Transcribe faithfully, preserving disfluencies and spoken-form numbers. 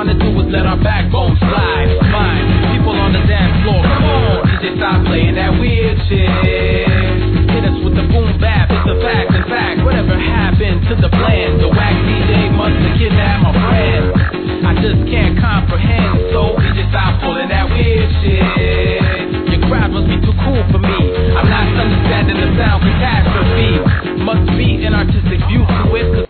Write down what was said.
trying to do is let our backbones slide. Fine, people on the dance floor, come on, D J, stop playing that weird shit. Hit us with the boom bap, it's a fact, in fact, whatever happened to the plan? The whack D J must have kidnapped